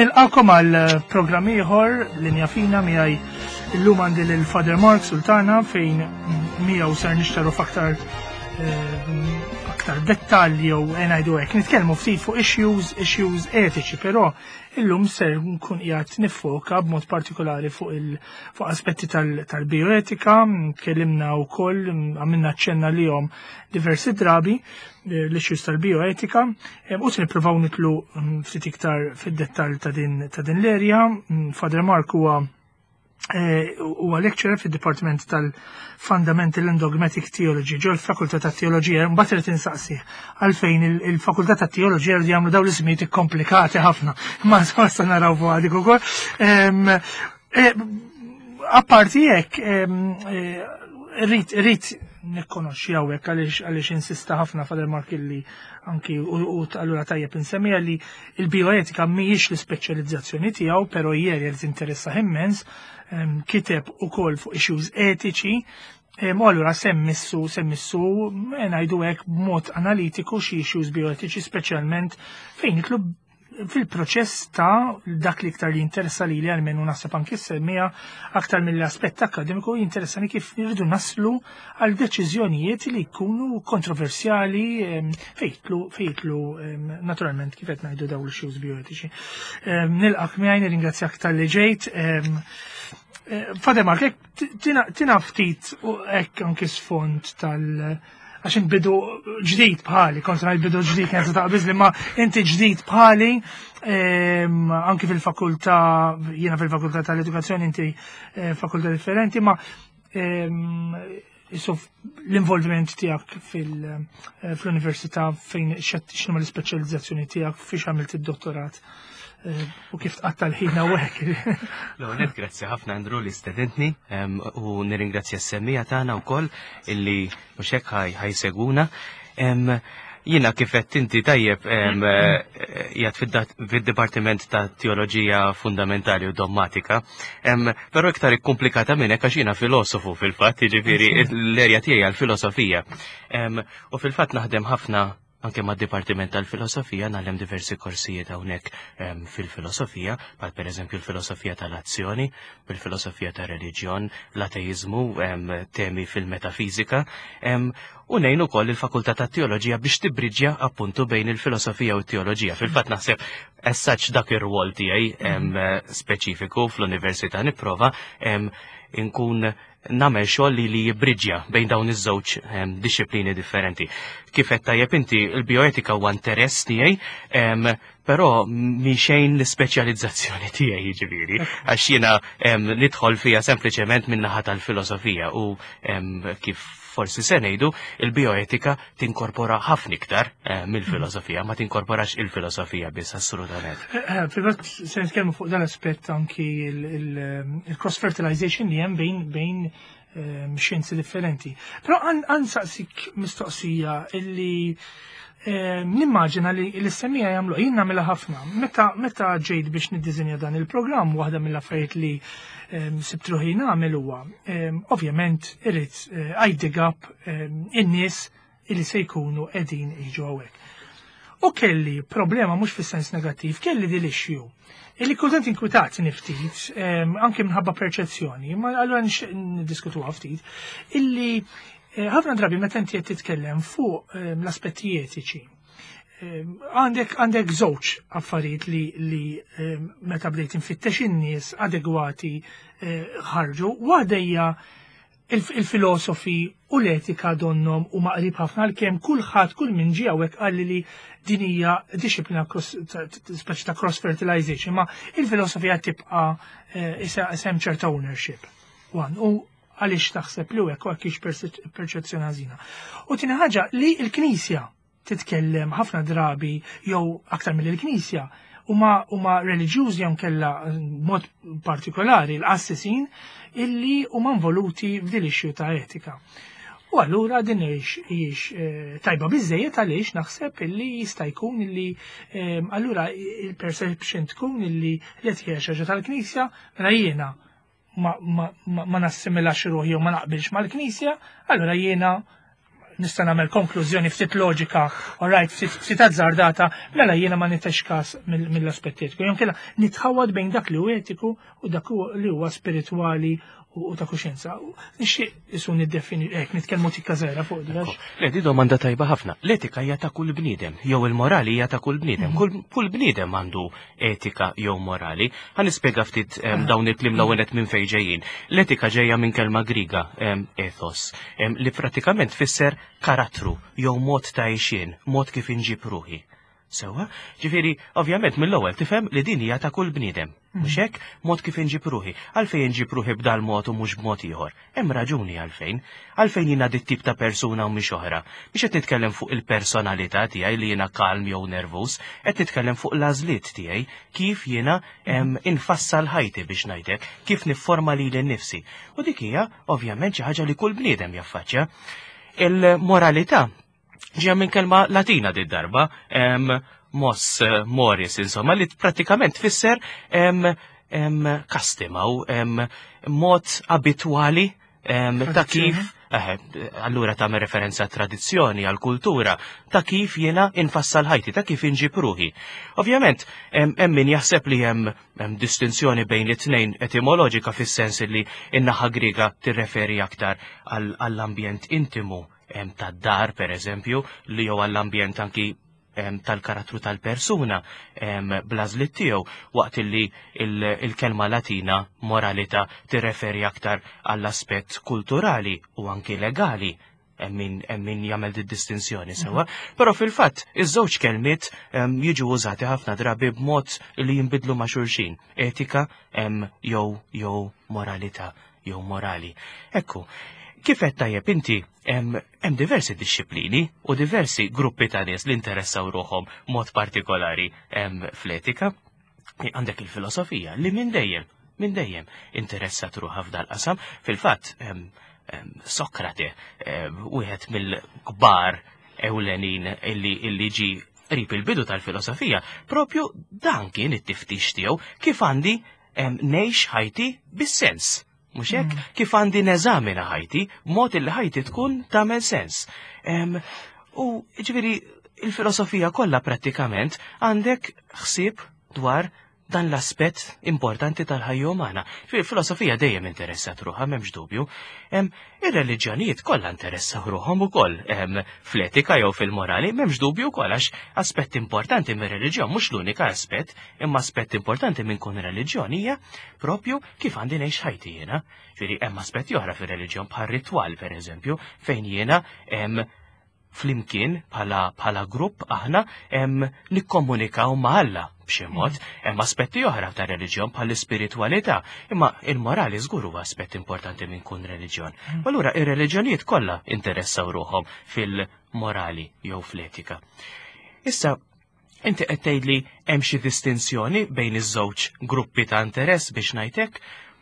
Nilqakom għal programm ieħor linja fina miegħi illum għandi lil-Father Mark Sultana fejn miegħu ser nixtaru f'aktar dettalji jew ngħidu hekk. Nitkellmu ftit fuq issues etiċi, però illum ser nkun qiegħed niffoka b'mod partikolari fuq aspetti tal-bioetika, tkellimna wkoll għamilna ċenna lihom diversi drabi l-issues tal-bioetika, u se nippruvaw nitlu ftit iktar fid-dettall ta' din l-erja. Father Mark huwa lecturer fid-Dipartiment tal-Fundamental and Dogmatic Theology ġo l-Fakultà tat-Teoloġija, mbagħad irid insaqsi għalfejn il-Fakultà tat-Teoloġija jridu jagħmlu dawn l-ismijiet komplikati ħafna. Ma se naraw fuq dik ukoll. Apparti hekk rrid nikkonoxxi hawnhekk għaliex insista ħafna Father Mark illi anki u allura tajjeb insemmija li l-bioetika mhijiex l-ispeċjalizzazzjoni tiegħu, però jeri qed interessa immens, kiteb ukoll fuq issues etiċi, u allura semmissu ngħidu hekk b'mod analitiku xi issues bioetiċi speċjalment fejn nitlu fil-proċess ta' dak li iktar li interessa li għalmenu naħseb anki semmija aktar mill-aspett akademiku jinteressani kif nirridu naslu għal deċiżjonijiet li jkunu kontroversjali fejtlu naturalment kif qed ngħidu dawn l-issues bioetiċi. Nilqak miegħi nirringrazzjak tal-li ġejt. Father Mark, tina ftit u hekk anki sfond għaxin bidu ġdid bħali, kontra il-bidu ġdid kienet taqbiż li ma inti ġdid bħali, anki fil-fakultà, jiena fil-fakultà tal-edukazzjoni, inti fakultà differenti, ma l-involviment tiegħek fl-università fejn x'inhuma l-ispeċjalizzazzjoni tiegħek fiex għamilt id-dottorat. U kif tqatta l-ħina u hekk. L-għonet, grazzi ħafna Andrew li stedentni u nirringrazzja s-semmija tagħna wkoll illi mhux hekk ħajseguna. Jiena kif qed inti tajjeb qiegħed fid-Dipartiment ta' Teoloġija Fundamentali u Dogmatika, però iktar ikkumplikata minn hekk għax jiena filosofu fil-fatt, jiġifieri l-erja tiegħi għall-filosofija. U fil-fatt naħdem ħafna anke ma' Dipartiment tal-Filosofija nagħlem diversi korsijiet hawnhekk fil-filosofija, bħal pereżempju l-filosofija tal-azzjoni, bil-filosofija tar-reliġjon, l-ateizmu, temi fil-metafiżika, u ngħin ukoll il-Fakultà tat-Teoloġija biex tibbriġġja appuntu bejn il-filosofija u t-teoloġija. Fil-fatt naħseb essaċ dak ir-rwol tiegħi speċifiku fl-Università nipprova inkun nagħmel xogħol li jibbriġġja bejn dawn iż-żewġ disċiplini differenti. Kif qed tajjeb inti l-bioetika huwa interess tiegħi, però mixejn l-ispeċjalizzazzjoni tiegħi jiġifieri, għax jiena nidħol fiha sempliċement min-naħa tal-filosofija u kif forsi se ngħidu il-bioetika tinkorpora ħafna iktar mill-filosofija, ma tinkorporax il-filosofija biss assolutament. Fil-fatt se nitkellmu fuq dan aspett anki il-cross-fertilization li hemm bejn xjenzi differenti. Però ansaqsik mistoqsija illi nimmaġina li l-istemmija jagħmlu jien nagħmilha ħafna. Meta ġejt biex niddiżinja dan il-programm waħda mill-affarijiet li sibt ruħi nagħmel huwa ovvjament irid għajdig up in-nies illi se jkunu qegħdin jiġu hawnhekk. U kelli problema mhux fis-sens negattiv, kelli din l-issue illi kultant inkwitati ftit, anke minħabba perċezzjoni, ma allura niddiskutuha ftit, illi ħafna drabi meta inti qed titkellem fuq l-aspetti etiċi. Għandek żewġ affarijiet li meta bdejt infittex in-nies adegwati ħarġu, waħda hija il-filosofi u l-etika donnom u maqrib ħafna għalkemm kull min ġie hawnhekk qal li din hija disciplina speċi ta' cross-fertilization, ma il-filosofija tibqa' isem ċerta ownership. U għaliex taħseb li hekk għaliex perċezzjoni ħażina. U tieni ħaġa li l-Knisja titkellem ħafna drabi jew aktar mill-Knisja huma reliġjużi jew kella mod partikolari l-qassisin illi huma involuti f'din issue ta' etika. U allura din hijiex tajba biżżejjed għaliex naħseb illi jista' jkun illi allura il-perception tkun illi l-etika xi ħaġa tal-Knisja mela jiena ma nassimilax ruħi u ma naqbilx mal-Knisja, allura jiena nista' nagħmel konklużjoni ftit loġika, alright, ftit azzardata, mela jiena ma nitex każ mill-aspett etiku. Jew kella nitħawad bejn dak li hu etiku u dak li huwa spiritwali u ta' kuxjenza. Nixtieq isu niddefini nitkellmu tikka żgħira fuq di. Le di domanda tajba ħafna. L-etika hija ta' kull bniedem, jew il-morali hija ta' kull bniedem. Kull bniedem għandu etika jew morali. Ħanispjega ftit dawn il-kliem l-ewwel minn fejn ġejjin. L-etika ġejja minn kelma Griega, ethos, li pratikament fisser karattru jew mod ta' għixien, mod kif inġib ruħi. Sewa, ġifieri, ovvjament mill-ewwel tifhem li din hija ta' kull bniedem. Mhux hekk, mod kif inġib ruħi. Għalfejn inġib ruħi b'dal mod u mhux b'mod ieħor. Hemm raġuni għalfejn. Għalfejn jiena dit tip ta' persuna u mhix oħra. Mhix qed nitkellem fuq il-personalità tiegħi li jiena kalm jew nervuż, qed nitkellem fuq l-għażliet tiegħi, kif jiena infassal ħajti biex ngħidlek, kif nifforma lili nnifsi. U dik hija ovvjament xi ħaġa li kull bniedem jaffaċċja. Il-moralità ġeja minn kelma Latina di darba, mos moris, insomma, li pratikament fisser kastima u mod abitwali ta' kif, allura ta' referenza tradizzjoni, għal-kultura, ta' kif jena infassal ħajti, ta' kif inġib ruħi. Ovvjament, hemm min jaħseb li hemm distinzjoni bejn it-tnejn etimoloġika fis-sens li in-naħa Griega tirreferi aktar għall-ambjent intimu tad-dar, per eżempju, li jew għall-ambjent anki tal-karattru tal-persuna blażlit tiegħu, waqt li il-kelma Latina moralità tirreferi aktar għall-aspett kulturali u anki legali. Min jagħmel distinzjoni sewa, però fil-fatt iż-żewġ kelmiet jiġu użati ħafna drabi b'mod li jinbidlu ma' xulxin, etika jew moralità jew morali. Ekku, kif qed tajjeb inti hemm diversi disċiplini u diversi gruppi ta' nies li interessaw ruħhom mod partikolari fl-etika. Għandek il-filosofija li minn dejjem interessat ruħha f'dal qasam. Fil-fatt Sokrate, wieħed mill-kbar ewlenin illi ġi qrib il-bidu tal-filosofija, propju dan kien it-tiftix tiegħu kif għandi ngħix ħajti bis-sens. Mhux hekk, kif għandi neżamina ħajti, b'mod il ħajti tkun tagħmel sens. U ġifieri il-filosofija kollha prattikament għandek ħsieb dwar dan l-aspett importanti tal-ħajja umana. Fil-filosofija dejjem interessat ruħha, m'hemmx dubju. Ir-reliġjonijiet kollha interessaw ruħhom ukoll fl-etika jew fil-morali, m'hemmx dubju wkoll għax aspett importanti mir-reliġjon mhux l-unika aspett, imma aspett importanti minn kun reliġjon hija propju kif għandi ngħix ħajti jiena. Ġifieri hemm aspetti oħra fir-reliġjon bħal ritwal pereżempju fejn jiena flimkien bħala grupp aħna nikkomunikaw ma' Alla b'xi mod, hemm aspetti oħra ta' reliġjon bħal l-ispiritwalità, imma il-morali żgur huwa aspett importanti minn kun reliġjon. Allura ir-reliġjonijiet kollha interessaw ruħhom fil-morali jew fl-etika. Issa, inti qed tgħidli hemm xi distinzjoni bejn iż-żewġ gruppi ta' interess biex ngħidlek?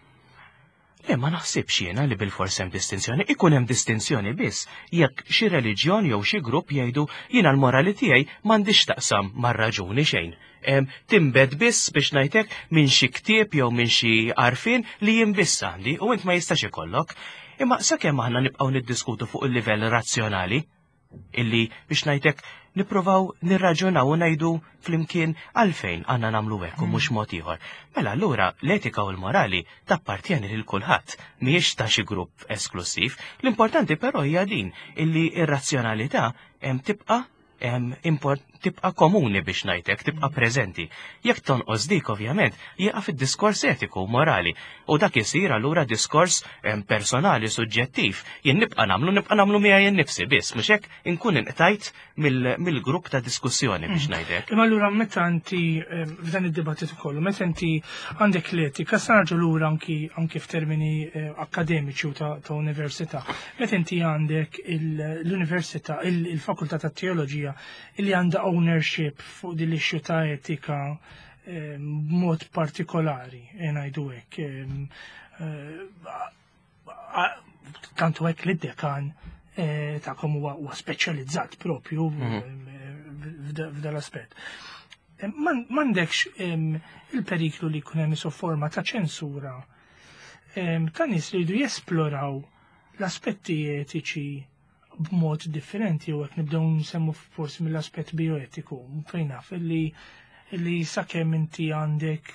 Le, ma naħsibx jiena li bil-fors hemm distinzjoni, ikun hemm distinzjoni biss jekk xi reliġjon jew xi grupp jgħidu jiena l-morali tiegħi m'għandix taqsam mar-raġuni xejn. Timbed biss biex ngħidlek minn xi ktieb jew minn xi għarfien li jien biss għandi u int ma jistax ikollok. Imma sakemm aħna nibqgħu niddiskutu fuq il-livell razzjonali illi biex ngħidlek nippruvaw nirraġunaw u ngħidu flimkien għalfejn għandna nagħmlu hekk u mhux mod ieħor. Mela allura l-etika u l-morali tappartjeni lil kulħadd mhijiex ta' xi grupp esklusiv. L-importanti però hija din illi ir-razzjonalità tibqa' komuni biex ngħidlek, tibqa' preżenti. Jekk tonqos dik ovvjament jieqa' fid-diskors etiku u morali u dak isir allura diskors personali suġġettiv. Jien nibqa' nagħmlu miegħi innifsi biss, mhux hekk inkun inqtajt mill-grupp ta' diskussjoni biex ngħidlek. Imma allura meta inti f'dan id-dibattitu kollu, meta inti għandek l-etika, sa narġu lura anki f'termini akademiċi u ta' università. Meta inti għandek l-università, il-fakultà ta' teoloġija illi għandha ownership fuq din l-issue ta' etika b'mod partikolari, ngħidu hekk. Tantu hekk li d-dekan tagħkom huwa speċjalizzat propju f'dan l-aspett. M'għandekx il-periklu li jkun hemm forma ta' ċensura ta' nies li jridu jesploraw l-aspetti etiċi b'mod differenti u hekk nibdew nsemmu forsi mill-aspett bioetiku fejn naf illi sakemm inti għandek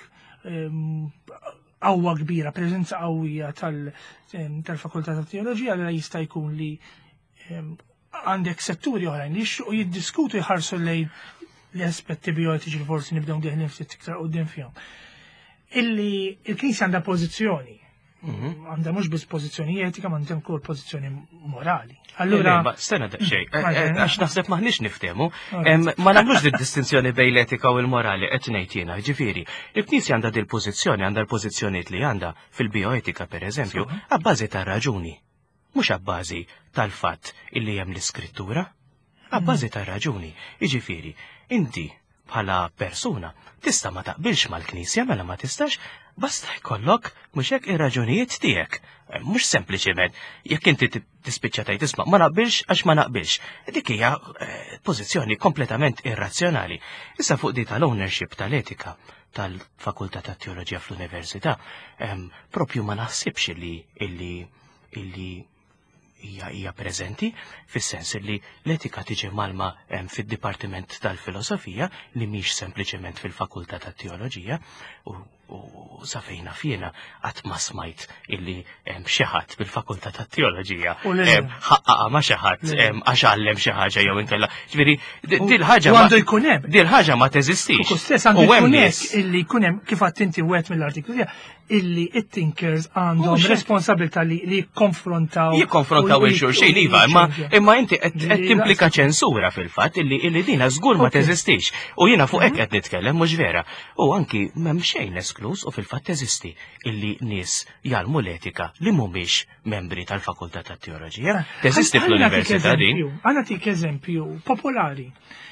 qawwa kbira, preżenza qawwija tal-Fakultà ta' Teoloġija li jista' jkun li għandek setturi oħrajn li jiddiskutu jħarsu lejn l-aspetti bioetiċi li forsi nibdew deħlin ftit iktar quddiem fihom. Illi il-Knisja għandha pożizzjoni. Għandha mhux biss pożizzjoni etika, ma għandha wkoll pożizzjoni morali. Allura stena daqsxejn, għax naħseb maħniex niftehmu, ma nagħmlux distinzjoni bejn l-etika u l-morali qed ngħid jiena, ġifieri. Il-Knisja għandha dil pożizzjoni, għandha l-pożizzjonijiet li għandha fil-bioetika pereżempju, għabbażi ta' raġuni. Mhux għabbażi tal-fatt illi hemm l-iskrittura, għabbażi ta' raġuni. Jiġifieri, inti bħala persuna tista' ma taqbilx mal-Knisja mela ma tistax, basta jkollok mhux hekk ir-raġunijiet tiegħek. Mhux sempliċement jekk inti tispiċċa tgħid isma' ma naqbilx għax ma naqbilx. Dik hija pożizzjoni kompletament irrazzjonali. Issa fuq di tal-ownership tal-etika tal-Fakultà tat-Teoloġija fl-Università, propju ma naħsibx illi hija preżenti fis-sens li l-etika tiġi malma fid-Dipartiment tal-Filosofija li mhix sempliċement fil-Fakultà tat-Teoloġija u sa fejna fiena qatt ma smajt illi hemm xi ħadd bil-Fakultà tat-Teoloġija ħaqqaqa ma xi ħadd għax għallem xi ħaġa jew inkella. Ġifieri dil ħaġa għandu jkun hemm. Dil ħaġa ma teżistix. Stess għandu jkun hekk illi jkun hemm kif qatt inti wieħed mill-artiklu illi it-thinkers għandhom responsabilità li jikkonfrontaw il-xulxejn iva, imma inti qed timplika ċensura fil-fatt illi dina żgur ma teżistix. U jiena fuq hekk qed nitkellem mhux vera. U anki m'hemm xejn esklus u fil-fatt teżisti illi nies jgħalmu l-etika li mhumiex membri tal-Fakultà tat-Teoloġija. Teżisti fl-Università din. Għana tik eżempju popolari.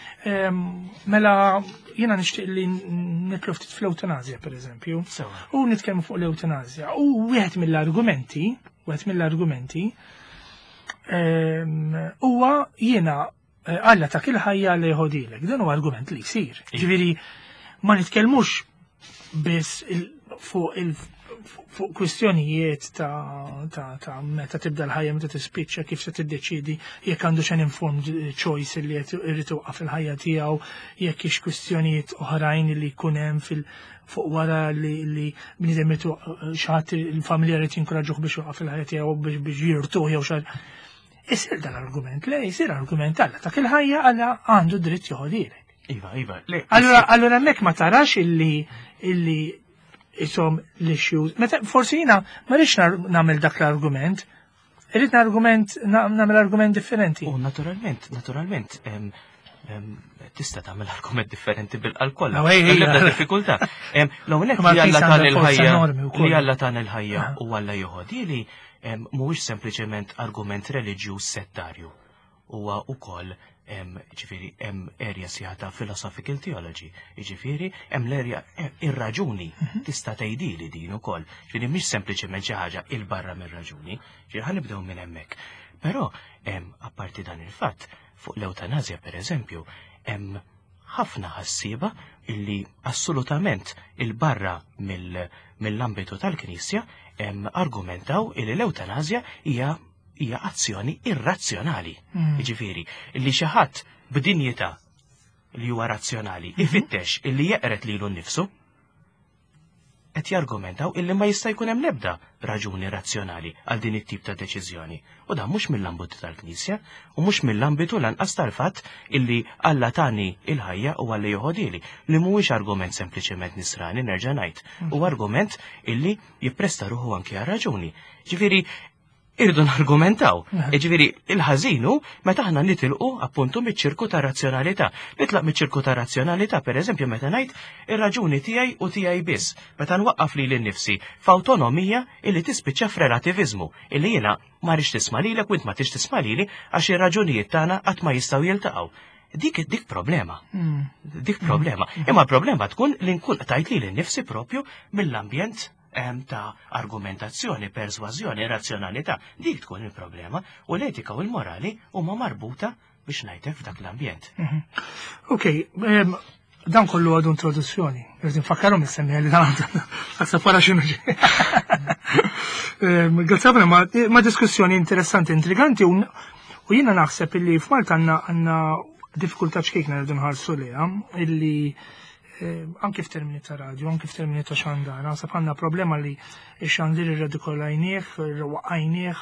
Mela jiena nixtieq li nitlu ftit fl-eutanazja pereżempju. U nitkellmu fuq l-eutanazja. U wieħed mill-argumenti huwa jiena Alla ta' kil ħajja li jħodilek. Dan huwa argument li jsir. Ġifieri ma nitkellmux biss fuq kwistjonijiet ta' meta tibda l-ħajja meta tispiċċa kif se tiddeċidi jekk għandu xejn informed choice li qed irid tuqaf fil-ħajja tiegħu jekk hix kwistjonijiet oħrajn li jkun hemm fuq wara li bniedem xi ħadd il-familja rid jinkoraġġuh biex joqaf fil-ħajja tiegħu biex jirtuh jew xi isir dan argument, le jisir argument Alla ta' kil-ħajja Alla għandu dritt joħodilek. Iva, le. Allora hemmhekk ma tarax illi isom l-issues. Meta forsi jiena ma rridx nagħmel dak l-argument, irrid nagħmel argument differenti. Naturalment, tista' tagħmel argument differenti bil-alkoll. L-ebda diffikultà. L-hawnhekk li Alla tagħna l-ħajja u Alla joħodili mhuwiex sempliċement argument reliġjuż settarju. Huwa wkoll ġifieri hemm area sieħa philosophical theology. Ġifieri hemm l-erja ir-raġuni tista' tgħidili din ukoll. Ġifieri mhix sempliċement xi ħaġa il barra mir-raġuni. Ġifieri ħanibdew minn hemmhekk. Però apparti dan il-fatt fuq l-eutanazja pereżempju hemm ħafna ħassieba illi assolutament il-barra mill-ambitu tal-Knisja argumentaw illi l-eutanazja hija azzjoni irrazzjonali. Ġifieri, illi xi ħadd b'dinjità li huwa razzjonali ifittex illi jeqret lilu nnifsu qed jargumentaw illi ma jista' jkun hemm l-ebda raġuni razzjonali għal din it-tip ta' deċiżjoni. U dan mhux mill-ambitu tal-Knisja u mhux mill-ambitu lanqas tal-fatt illi Alla tani il-ħajja u Alla joħodili li mhuwiex argument sempliċement nisrani nerġa' ngħid. U argument illi jippresta ruħu anke għal raġuni. Ġifieri irdu nargumentaw. Ġifieri il-ħażinu meta aħna nitilqu appuntu miċ-ċirku ta' razzjonalità. Nitlaq miċ-ċirku ta' razzjonalità pereżempju meta ngħid ir-raġuni tiegħi u tiegħi biss. Meta nwaqqaf lili nnifsi f'awtonomija illi tispiċċa f'relativiżmu illi jiena ma rridx tisma' lilek u int ma tix tisma' lili għax ir-raġunijiet tagħna qatt ma jistgħu jiltaqgħu. Dik problema. Dik problema. Imma l-problema tkun li nkun tajt lili nnifsi propju mill-ambjent ta' argumentazzjoni, persważjoni, razzjonalità, dik tkun il-problema u l-etika u l-morali huma marbuta biex ngħidlek f'dak l-ambjent. Ok, dan kollu għadu introduzzjoni. Għazin fakkaru mis-semmija li dan għasa fara xinu ġi. Għazzabna ma diskussjoni interessanti, intriganti u U jiena naħseb illi f'Malta għandna diffikultà ċkejkna rridu nħarsu liha illi anke f'termini ta' radju, anke f'termini ta' xandar, naħseb għandna problema li x-xandir irradikolajnieh, waqajnieh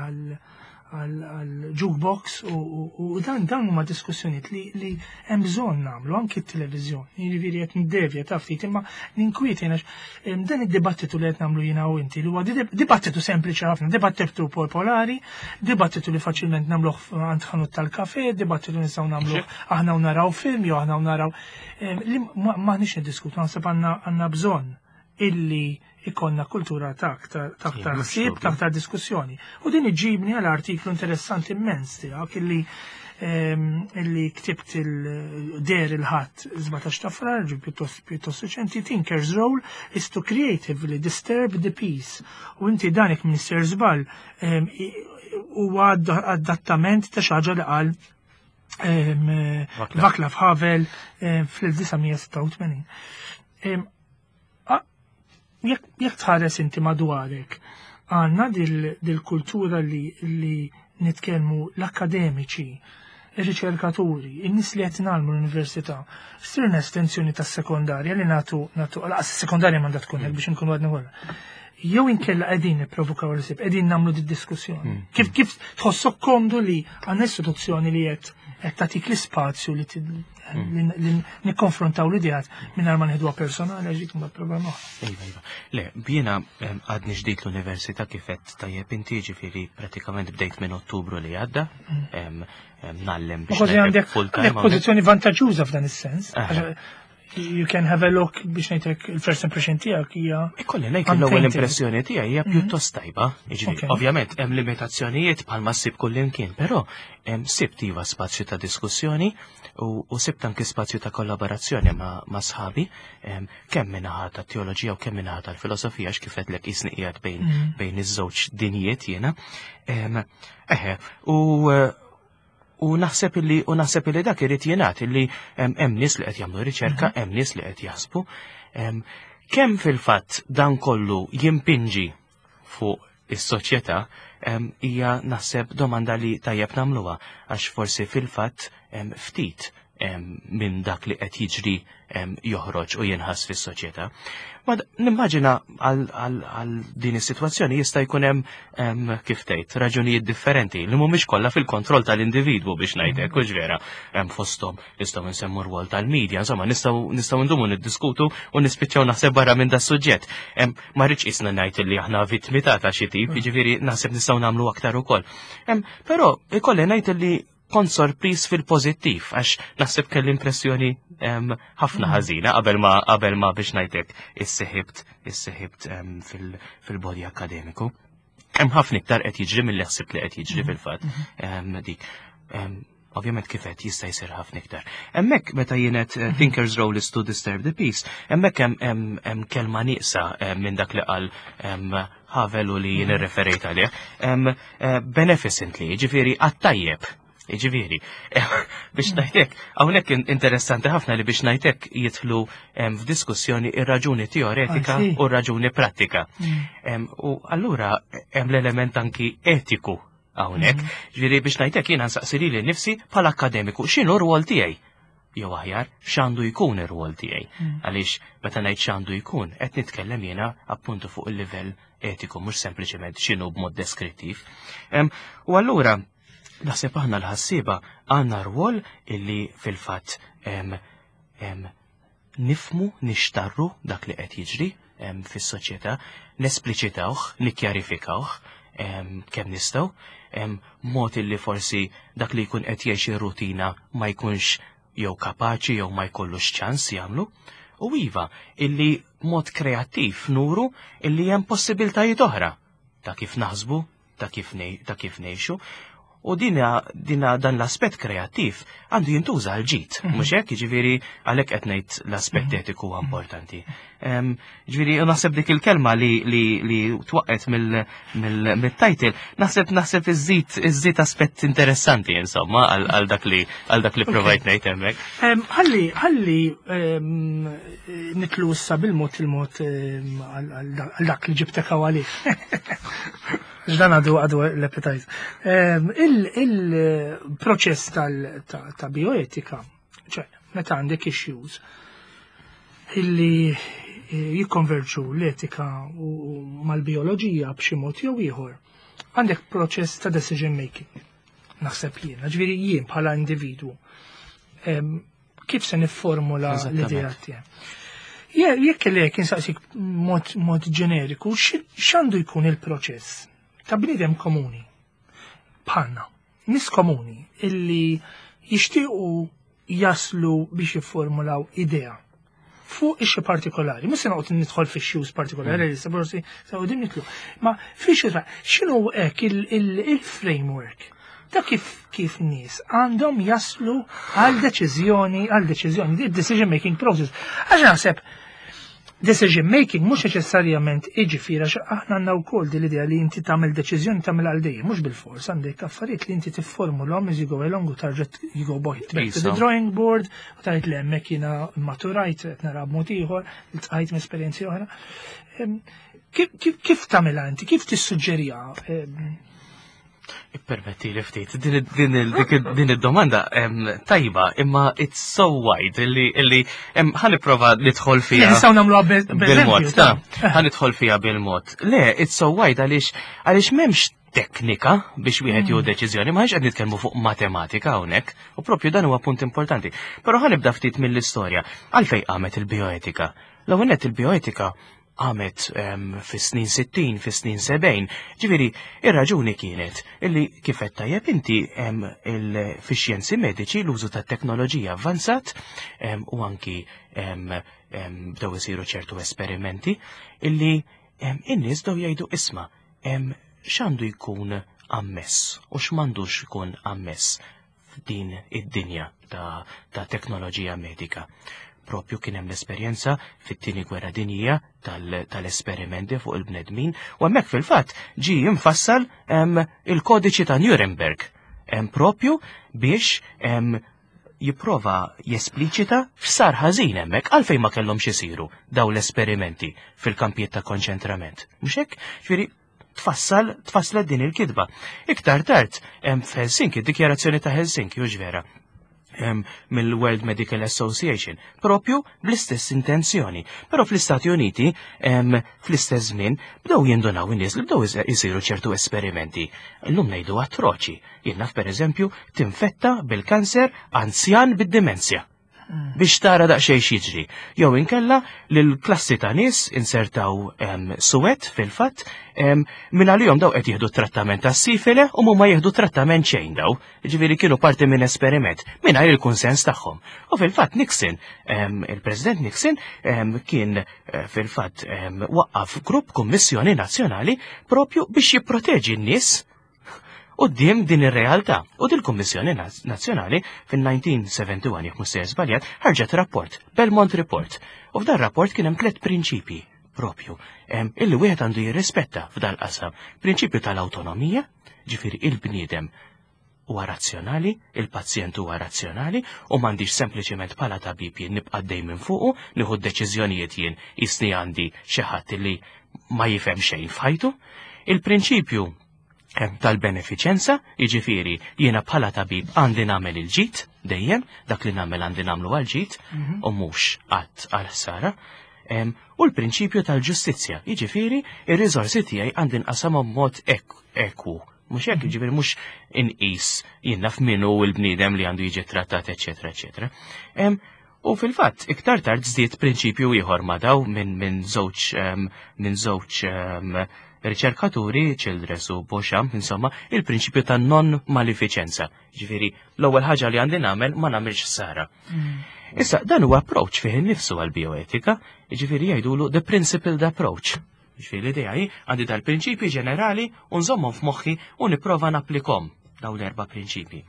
għal jukebox u dan huma diskussjonijiet li hemm bżonn nagħmlu anke t-televiżjoni. Jiġifieri qed ndevja ta' ftit imma ninkwieti dan id-dibattitu li qed nagħmlu jiena u inti li huwa dibattitu sempliċi ħafna, dibattitu popolari, dibattitu li faċilment nagħmluh għand ħanut tal-kafè, dibattitu nistgħu nagħmluh aħna u naraw film jew aħna u naraw li maħniex niddiskutu, naħseb għandna bżonn illi ikonna kultura ta' ħsieb, ta' diskussjoni. U din iġibni għal artiklu interessanti immens tiegħek illi ktibt der il-ħadd 17 ta' frar, pjuttost reċenti, Thinker's role is to creatively disturb the peace. U inti danik Minister Żball huwa adattament ta' xi ħaġa li qal Václav Havel fl-1986. Jekk tħares inti madwarek, għandna dil-kultura li nitkellmu l-akademiċi, ir-riċerkaturi, in-nies li qed nagħmlu l-università, sirna estensjoni tas-sekondarja li nagħtu sekondarja m'għandha tkun hekk biex inkunu għadna wara. Jew inkella qegħdin nipprovokaw l-isib, qegħdin nagħmlu diskussjoni. Kif tħossok komdu li għandna istituzzjoni li qed tagħtik l-ispazju li nikkonfrontaw l-idejat mingħajr ma nieħduha personali għax dik huma problema. Iva. Le, jiena għadni ġdid l-università kif qed tajjeb inti ġifieri pratikament bdejt minn Ottubru li għadda. Nallem biex għandek pożizzjoni vantaġġuża f'dan is-sens. You can have a look biex ngħidlek il-first impression tiegħek hija. Ikolli ngħid l-ewwel impressjoni tiegħi hija pjuttost tajba. Jiġifieri ovvjament hemm limitazzjonijiet bħalma ssib kullimkien, però sibt iva spazju ta' diskussjoni u sibt anke spazju ta' kollaborazzjoni ma' sħabi kemm minaħa ta' teoloġija u kemm minaħa tal-filosofija x'kif qedlek isni qiegħed bejn iż-żewġ dinijiet jiena. U naħseb illi dak irid jingħad illi hemm nies li qed jagħmlu riċerka, hemm nies li qed jaħsbu. Kemm fil-fatt dan kollu jimpinġi fuq is-soċjetà hija naħseb domanda li tajjeb nagħmluha għax forsi fil-fatt ftit minn dak li qed jiġri joħroġ u jinħass fis-soċjetà. Ma nimmaġina għal din is-sitwazzjoni jista' jkun hemm kif tgħid raġunijiet differenti li mhumiex kollha fil-kontroll tal-individwu biex ngħidlek hux vera hemm fosthom nistgħu nsemmu rwol tal-medja, insomma nistgħu ndumu niddiskutu u nispiċċaw naħseb barra minn das suġġett. Ma rridx isna ngħid li aħna vittmi ta' xi tip, jiġifieri naħseb nistgħu nagħmlu aktar ukoll. Però ikolli ngħid li kont sorpriż fil-pożittiv għax naħseb kelli impressjoni ħafna ħażina qabel ma biex ngħidlek isseħibt fil-body akademiku. Hemm ħafna iktar qed jiġri milli ħsibt li qed jiġri fil-fatt dik. Ovvjament kif qed jista' jsir ħafna iktar. Hemmhekk meta jienet Thinker's role is to disturb the peace, hemmhekk hemm kelma nieqsa minn dak li qal Havel u li jien irreferejt għalih. Beneficently, ġifieri għat-tajjeb. Ġifieri, biex ngħidlek, hawnhekk interessanti ħafna li biex ngħidlek jidħlu f'diskussjoni ir-raġuni teoretika u r-raġuni prattika. U allura hemm l-element anki etiku hawnhekk. Ġifieri biex ngħidlek jiena nsaqsi lili nnifsi bħala akademiku x'inhu r-rwol tiegħi? Jew aħjar x'għandu jkun ir-rwol tiegħi. Għaliex meta ngħid x'għandu jkun qed nitkellem jiena appuntu fuq il-livell etiku mhux sempliċement x'inhu b'mod deskrittiv. U allura naħseb aħna l-ħassiba għandna rwol illi fil-fatt nifmu nixtarru dak li qed jiġri fis-soċjetà, nespliċitawh, nikkjarifikawh kemm nistgħu, mod illi forsi dak li jkun qed jgħix ir-rutina ma jkunx jew kapaċi jew ma jkollux ċans jagħmlu. U iva illi mod kreattiv nuru illi hemm possibiltajiet oħra ta' kif naħsbu, ta' kif ngħixu. U dina dan l-aspett kreattiv għandu jintuża l-ġid, mhux hekk jiġifieri għalhekk qed ngħid l-aspett etiku huwa importanti. Ġifieri naħseb dik il-kelma li twaqqet mill-title, naħseb iżżid aspett interessanti insomma għal dak li provajt ngħid hemmhekk. Ħalli nitlu issa bil-mod għal dak li ġibtek għalih. Dan għadu l-appetite. Il-proċess ta' bioetika, ċe, meta għandek issues illi jikkonverġu l-etika u mal-bioloġija b'xi mod jew ieħor, għandek proċess ta' decision making. Naħseb jien, ġifieri jien bħala individwu. Kif se nifformula l-idea tiegħek? Jekk lek insaqsik mod ġeneriku, x'għandu jkun il-proċess ta' bniedem komuni bħalna, nies komuni illi jixtiequ jaslu biex jifformulaw idea fuq ixi partikolari. Mhux se noqgħod nidħol fix-xjuż partikolari li saborsi sa qudiem nitlu. Ma fiex x'inhu hekk il-framework ta' kif nies għandhom jaslu għal deċiżjoni, decision making process. Għax naħseb decision making mhux neċessarjament iġifiera aħna għandna wkoll din l-idea li inti tagħmel deċiżjoni tagħmel għal dejjem, mhux bil-fors għandek affarijiet li inti tifformulhom as you go along u tarġet you go back to the drawing board u tgħid li hemmhekk jiena maturajt qed nara b'mod ieħor, iltqajt m'esperjenzi oħra. Kif tagħmilha inti, kif tissuġġeriha? Permetti li ftit, din id-domanda tajba, imma it's so wide illi ħaniprofa nidħol fija. Nistgħu nagħmluha bil-mod, ħanidħol fija bil-mod. Le, it's so wide għaliex m'hemmx teknika biex wieħed jew deċiżjoni, ma qed nitkellmu fuq matematika hawnhekk, u propju dan huwa punt importanti. Però ħanibda ftit mill-istorja. Għalfejn qamet il-bioetika? L-ewwel il-bioetika għamet fis-snin 60, fis-snin 70, ġifieri ir-raġuni kienet illi kifet tajjeb inti fix-xjenzi mediċi l-użu tat-teknoloġija avvanzat u anki bdew isiru ċertu esperimenti illi in-nies dew jgħidu isma' x'għandu jkun ammess u x'm'għandux ikun ammess f'din id-dinja ta' teknoloġija medika. Propju kien hemm l-esperjenza fit-tieni gwerra dinjija tal-esperimenti fuq il-bnedmin u hemmhekk fil-fatt ġie infassal il-kodiċi ta' Nuremberg propju biex jipprova jespliċita x'sar ħażin hemmhekk għalfejn ma kellhomx isiru dawn l-esperimenti fil-kampijiet ta' konċentrament. Mhux hekk? Ġifieri tfasslet din il-kidba. Iktar tard f'Helsinki, dikjarazzjoni ta' Helsinki u ġvera mill-World Medical Association, propju bl-istess intenzjoni. Però fl-Istati Uniti, fl-istess żmien, bdew jindunaw in-nies li bdew isiru ċertu esperimenti. Illum ngħidu atroċi. Jien naf pereżempju tinfetta bil-kanser anzjan bid-dimensja. Biex tara daqsxejn jiġri. Jew inkella lill-klassi ta' nies insertaw suwed fil-fatt minn għalihom daw qed jieħdu trattament tas-sifile u huma jieħdu trattament xejn daw. Ġifieri kienu parti minn esperiment mingħajr il-kunsens tagħhom. U fil-fatt Nixon, il-President Nixon kien fil-fatt waqqaf grupp kummissjoni nazzjonali propju biex jipproteġi n-nies qudiem din ir-realtà. U dil-Kummissjoni Nazzjonali fin-1971 jekk mhux sejjer żbaljat ħarġet rapport, Belmont Report. U f'dan rapport kien hemm 3 prinċipji propju illi wieħed għandu jirrispetta f'dan qasam. Prinċipju tal-awtonomija, ġifieri il-bniedem huwa razzjonali, il-pazjent huwa razzjonali u m'għandix sempliċement bħala tabib jien nibqa' dej minn fuqu, nieħu deċiżjonijiet jien jisni għandi xi ħadd illi ma jifhem xejn f'ħajtu. Il-prinċipju tal-benefiċenza, jiġifieri jiena bħala tabib għandi nagħmel il-ġid dejjem, dak li nagħmel għandi nagħmlu għall-ġid u mhux qatt għall-ħsara. U l-prinċipju tal-ġustizzja, jiġifieri ir-riżorsi tiegħi għandi nqasamhom b'mod ekwu. Mhux hekk, jiġifieri mhux inqis jien naf minnu l-bniedem li għandu jiġi trattat, eċetera, eċetera. U fil-fatt, iktar tard żdied prinċipju ieħor ma' daw minn żewġ riċerkaturi, Childress u Bosham, insomma, il-prinċipju ta' non-maleficenza. Ġifieri, l-ewwel ħaġa li għandi nagħmel ma nagħmilx sara. Issa, dan huwa approach fih innifsu għall-bioetika, ġifieri jgħidulu the principled approach. Ġifieri l-idea hi għandi dal-prinċipji ġenerali u nżommhom f'moħħi u nipprova napplikhom dawn l-4 prinċipji.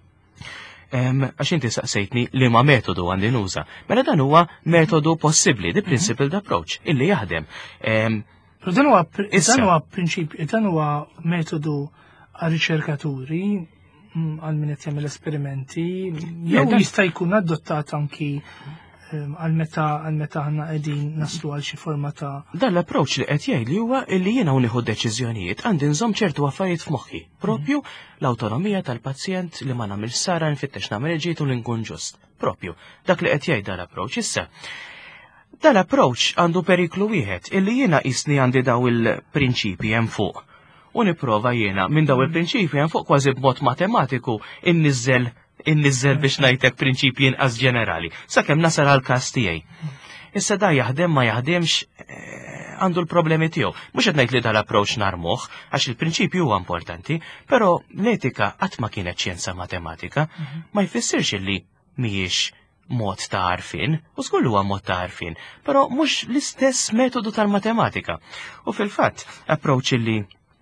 Għax inti saqsejtni li ma metodu għandi nuża. Mela dan huwa metodu possibbli, the principled approach, illi jaħdem. Dan huwa prinċipju, dan huwa metodu għal riċerkaturi għal min qed jagħmel esperimenti, jew jista' jkun adottat anki għal meta ħanna qegħdin naslu għal xi forma ta' Dan l-approach li qed jgħid li huwa li jiena nieħu deċiżjonijiet għandi nżomm ċertu affarijiet f'moħħi, propju l-awtonomija tal-pazjent li ma nagħmilx sara nfittex nagħmel ġejt u li nkun ġust. Propju dak li qed jgħid dal-approach issa. Dal-approach għandu periklu wieħed illi jiena qisni għandi daw il-prinċipji hemm fuq. U nipprova jiena minn daw il-prinċipji hemm fuq kważi b'mod matematiku innizzel biex ngħidlek prinċipji inqas ġenerali, sakemm nasal għal każ tiegħi. Issa da jaħdem ma jaħdemx għandu l-problemi tiegħu. Mhux qed ngħid li dal-approach narmuh għax il-prinċipju huwa importanti, però l-etika qatt ma kienet xjenza matematika, ma jfissirx li mhijiex mod ta' għarfien, u żgur huwa mod ta' għarfien, però mhux l-istess metodu tal-matematika. U fil-fatt, approach li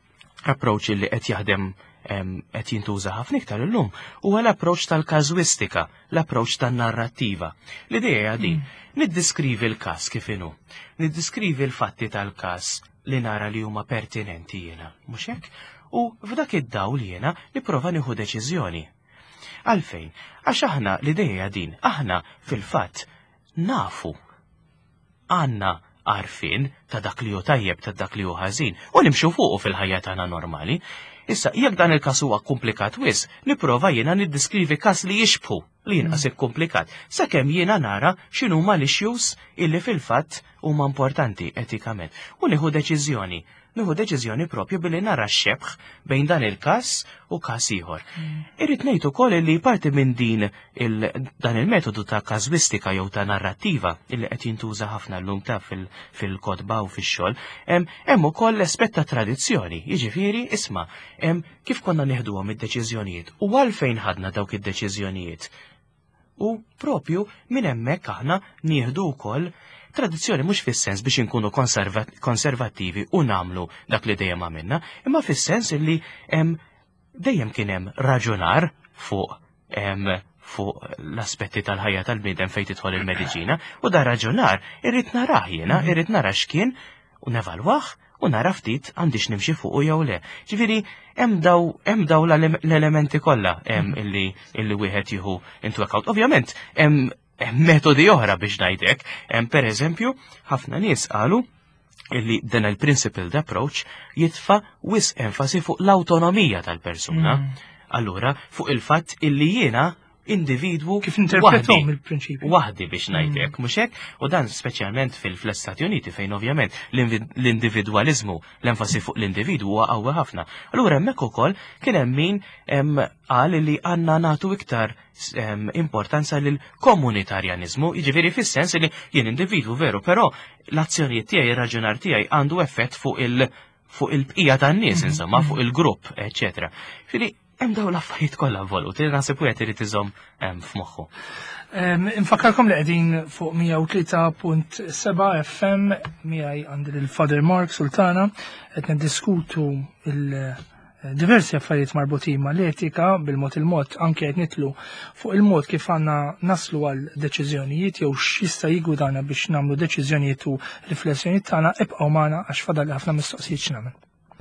qed jaħdem qed jintuża ħafna iktar illum huwa l-approċċ tal-każwistika, l-approċċ tan-narrattiva. L-idea din niddiskrivi l-każ kif inhu, niddiskrivi l-fatti tal-każ li nara li huma pertinenti jiena, mhux hekk? U f'dak id-dawl jiena nipprova nieħu deċiżjoni. Għalfejn, għax aħna l-idea din, aħna fil-fatt nafu għandna għarfien ta' dak li hu tajjeb ta' dak li hu ħażin u nimxu fuqu fil-ħajja tagħna normali. Issa, jekk dan il-każ huwa komplikat wis, nipprova jiena niddiskrivi każ li jixbħu li jinqas komplikat, sakemm jiena nara x'inhuma l-issues illi fil-fatt huma importanti etikament. U nieħu deċiżjoni propju billi nara x-xebħ bejn dan il-każ u każ ieħor. Irrid ngħid ukoll li parti minn dan il-metodu ta' każwistika jew ta' narrattiva illi qed jintuża ħafna llum ta' fil-kodba u fix-xogħol, hemm ukoll l-aspett ta' tradizzjoni, jiġifieri isma' kif konna nieħduhom id-deċiżjonijiet u għalfejn ħadna dawk id-deċiżjonijiet. U propju minn hemmhekk aħna nieħdu wkoll tradizzjoni mhux fis-sens biex inkunu konservattivi u nagħmlu dak li dejjem għamilna, imma fis-sens illi dejjem kien hemm raġunar fuq l-aspetti tal-ħajja tal-bniedem fejn tidħol il-mediċina u da raġunar irrid narah jiena, irrid nara x'kien u nevalwah u nara ftit għandix nimxi fuq jew le. Ġifieri hemm daw l-elementi kollha illi wieħed jieħu into account. Ovvjament hemm metodi oħra biex ngħidlek, pereżempju ħafna nies qalu illi dan il-principled approach jitfa' wis enfasi fuq l-awtonomija tal-persuna. Allura fuq il-fatt illi jiena individwu kif interpretom il-prinċipju. Waħdi biex ngħidlek, mhux hekk? U dan speċjalment fl-Istati Uniti fejn ovvjament l-individwaliżmu, l-enfasi fuq l-individwu huwa qawwi ħafna. Allura hemmhekk ukoll kien hemm min qal li għandna nagħtu iktar importanza lil komunitarjanizmu, jiġifieri fis-sens li jien individwu veru, però l-azzjonijiet tiegħi, ir-raġunar tiegħi għandu effett fuq il-bqija tan-nies, insomma, fuq il-grupp, eċċetera. Hemm daw l-affarijiet kollha involuti, naħseb wieħed irid iżomm f'moħħu. Infakkarkom li qegħdin fuq 103.7 FM miegħi għandi il-Father Mark Sultana qed niddiskutu diversi affarijiet marbutin mal-etika bil-mod anke qed nitlu fuq il-mod kif għandna naslu għal deċiżjonijiet jew x'jista' jigwidana biex nagħmlu deċiżjonijiet u riflessjonijiet tagħna ibqgħu magħna għax fadal ħafna mistoqsijiet x'nagħmel.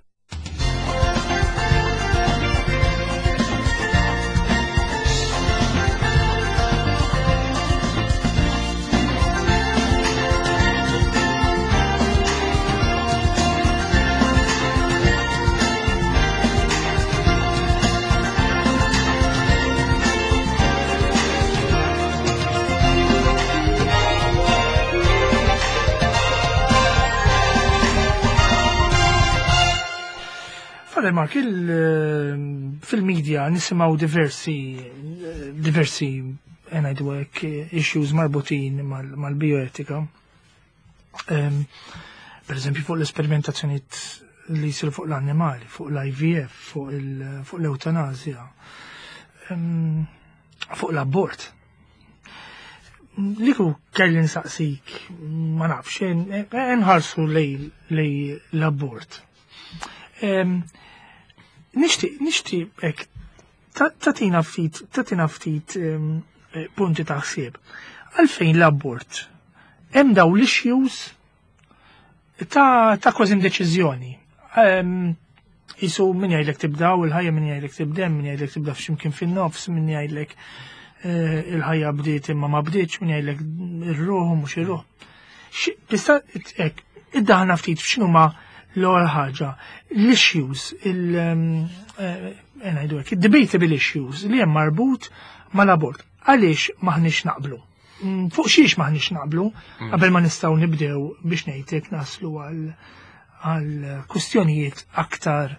Mark, fil-medja nisimaw diversi issues marbutin mal-bioetika. Per eżempju fuq l-esperimentazzjoniet li jisiru fuq l-annimali, fuq l-IVF, fuq l-eutanazja, fuq l-abort. Liku kelli nsaqsik, ma nafx, nħarsu lej l-abort. Nishti ek tatina ftit punti ta' ħsieb. Għalfejn l-abort hemm daw l-issues ta' kważi deċiżjoni. Isu min jgħidlek tibda u l-ħajja min jgħidlek tibda, min jgħidlek tibda f'ximkien fin-nofs, min jgħidlek il-ħajja bdiet imma ma bdietx min jgħidlek ir-ruħ u mhux ir-ruħ. Tista' iddaħna ftit f'x'inhu ma l-ewwel ħaġa l-issues id-debatable issues li hemm marbut mal-abort. Għaliex maħniex naqblu? Fuq xiex maħniex naqblu qabel ma nistgħu nibdew biex ngħidlek naslu għal kwistjonijiet aktar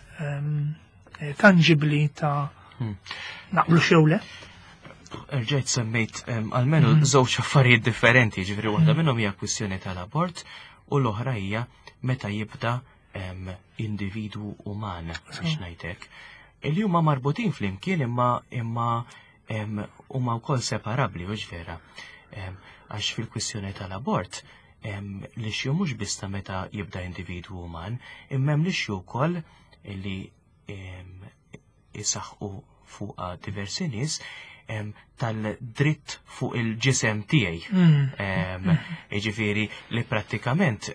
tangibli ta' naqblu xewle. Rġajt semmejt għalmenu żewġ affarijiet differenti, ġifri waħda minnhom hija kwistjoni tal-abort u l-oħra hija meta jibda individwu uman biex ngħidlek. Li huma marbutin flimkien imma huma wkoll separabbli u vera. Għax fil-kwistjoni tal-abort l-ixju mhux biss ta' meta jibda individwu uman, imma hemm l-ixju wkoll li isaħħu fuqha diversi nies tal-dritt fuq il-ġisem tiegħi. Jiġifieri li prattikament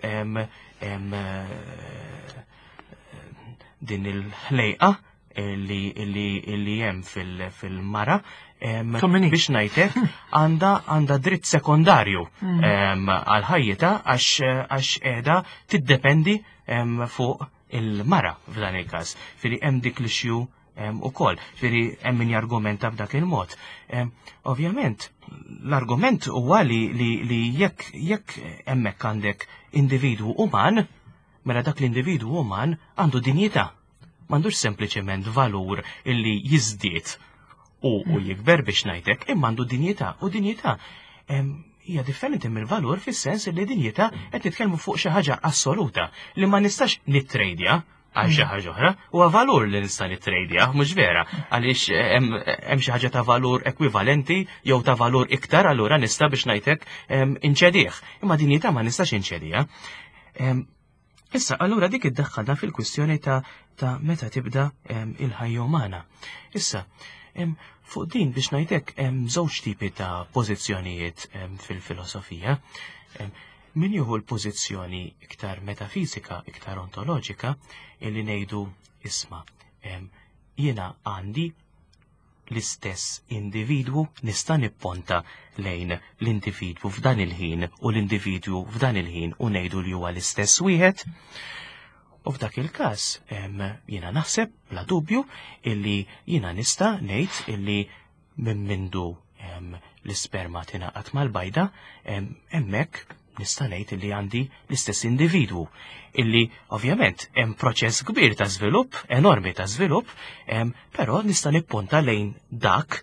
din il-ħlejqa li hemm fil-mara biex ngħidlek għandha dritt sekondarju għal ħajjita għax qiegħda tiddependi fuq il-mara f'dan il-każ. Firri hemm dik l-ixju ukoll, firri hemm min jargumenta b'dak il-mod. Ovvjament, l-argument huwa li jekk hemmhekk għandek individwu uman, mela dak l-individwu uman għandu dinjità. M'għandux sempliċement valur illi jiżdied u jikber biex ngħidlek, imma għandu dinjità u dinjità hija differenti mill-valur fis-sens li dinjità qed nitkellmu fuq xi ħaġa assoluta li ma nistax nittrejdja għal xi ħaġa oħra, huwa valur li nista' nittrejdja, mhux vera, għaliex hemm xi ħaġa ta' valur ekwivalenti jew ta' valur iktar allura nista' biex ngħidlek inċedih. Imma dinjità ma nistax inċedija. Issa, allura dik iddaħħalna fil-kwistjoni ta' meta tibda il-ħajja umana. Issa, fuq din biex ngħidlek hemm żewġ tipi ta' pożizzjonijiet fil-filosofija. Min jieħu l-pożizzjoni iktar metafisika, iktar ontoloġika, illi ngħidu isma' jiena għandi l-istess individwu nista' nipponta lejn l-individwu f'dan il-ħin u l-individwu f'dan il-ħin u ngħidu li huwa l-istess wieħed. U f'dak il-każ jiena naħseb bla dubju illi jiena nista' ngħid illi minn mindu l-isperma tingħaqad mal-bajda hemmhekk nista' ngħid illi għandi l-istess individwu illi ovvjament hemm proċess kbir ta' żvilupp, enormi ta' żvilupp, però nista' nippunta lejn dak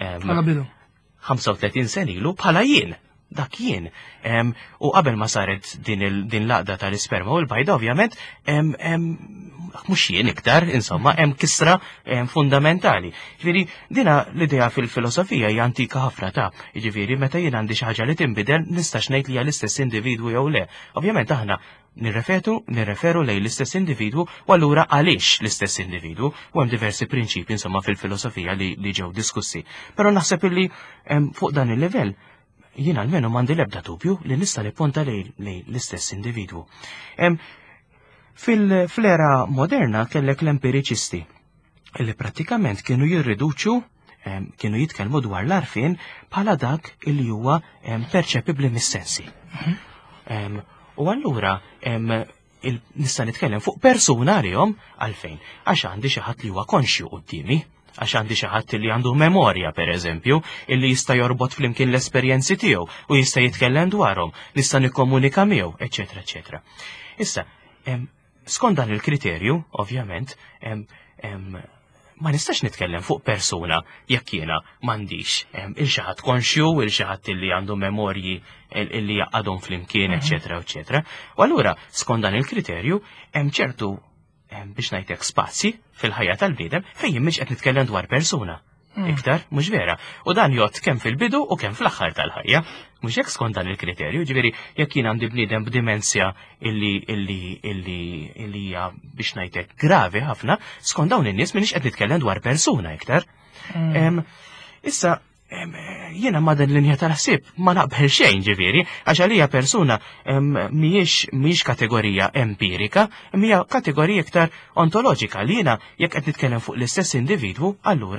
35 sen ilu bħala jien. Dak jien. U qabel ma saret din laqda tal-isperma u l-bajda, ovvjament, mhux jien iktar, insomma, hemm kisra fundamentali. Ġifieri, dina l-idea fil-filosofija hija antika ħafna ta'. Ġifieri, meta jien għandi xi ħaġa li tinbidel, nistax ngħid li hija l-istess individwu jew le. Ovvjament aħna nirreferu lejn l-istess individwu u allura għaliex l-istess individwu u hemm diversi prinċipji insomma fil-filosofija li ġew diskussi. Però naħseb illi fuq dan il-livell jien almenu m'għandi l-ebda dubju li nista' nipponta lejn l-istess individwu. Fl-era moderna kellek l-empiriċisti illi prattikament kienu jirriduċu, kienu jitkellmu dwar l-arfin bħala dak illi huwa perċepibbli mis-sensi. U allura nista' nitkellem fuq persuna għalihom għalfejn, għax għandi xi ħadd li huwa konxju qudiemi, għax għandi xi ħadd li għandu memorja pereżempju, illi jista' jorbot flimkien l-esperjenzi tiegħu u jista' jitkellem dwarhom, nista' nikkomunika miegħu, eċetera, eċetera. Issa, skont dan il-kriterju, ovvjament, ma nistax nitkellem fuq persuna jekk jiena m'għandix il-xi ħadd konxju, il-xi ħadd illi għandu memorji illi jaqgħadhom flimkien, eċetera, eċetera. U allura, skont dan il-kriterju, hemm ċertu biex ngħidlek spazji fil-ħajja tal-bniedem fejn mhix qed nitkellem dwar persuna. Iktar, mhux vera. U dan jgħod kemm fil-bidu u kemm fl-aħħar tal-ħajja. Mhux hekk skont dan il-kriterju, ġifieri jekk jien għandi bniedem b'dimensja illi hija biex ngħidlek gravi ħafna, skont dawn in-nies m'iniex qed nitkellem dwar persuna iktar. Issa jiena ma dan l-linja tal-ħsieb ma naqbel xejn ġifieri, għax għalija persuna mhijiex kategorija empirika, hija kategorija iktar ontoloġika li jiena jekk qed nitkellem fuq l-istess individwu, allura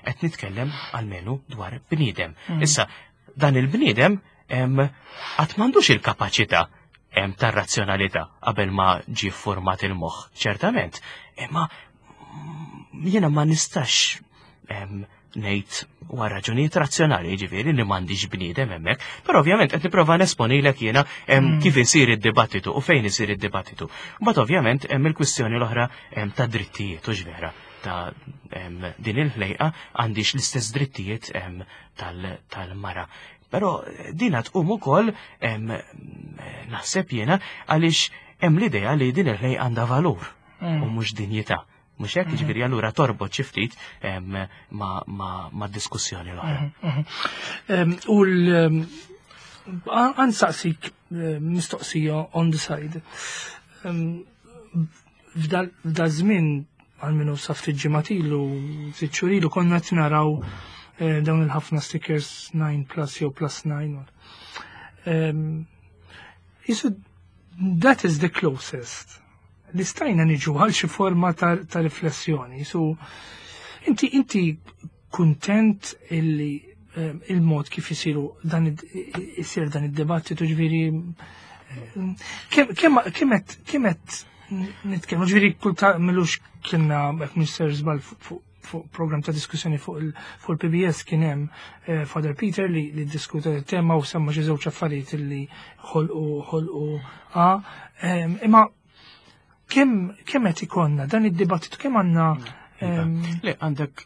qed nitkellem almenu dwar bniedem. Issa, dan il-bniedem qatt m'għandux il-kapaċità tar-razzjonalità qabel ma ġie format il-moħħ, ċertament. Imma jiena ma nistax ngħid wara raġunijiet razzjonali, ġifieri li m'għandix bniedem hemmhekk, però ovvjament qed nipprova nesponilek jiena kif isir id-dibattitu u fejn isir id-dibattitu. Mbagħad ovvjament hemm il-kwistjoni l-oħra ta' drittijiet u ġvera ta' din il-ħlejqa għandix l-istess drittijiet tal-mara. Però dina tqum ukoll naħseb jiena għaliex hemm l-idea li din il-ħlejqa għandha valur u mhux dinjità. Mhux hekk ġifieri allura torbot xi ftit ma' diskussjoni l-oħra. U għansaqsik mistoqsija on the side. F'da żmien għalmenu sa ftit ġimgħat ilu, ftit xhur ilu konna qed naraw dawn il-ħafna stickers 9+ jew +9. That is the closest li stajna niġu għal xi forma ta' riflessjoni. Inti kuntent illi il-mod kif isir dan id-dibattitu ġifieri kemm qed nitkellmu ġifieri kulta milux kienna hekk Mr. Żball fuq program ta' diskussjoni fuq il-PBS kien hemm Father Peter li diskuta il-tema u semma xi żewġ affarijiet li ħolqu imma kemm qed ikonna dan id-dibattitu kemm għandna Le, għandek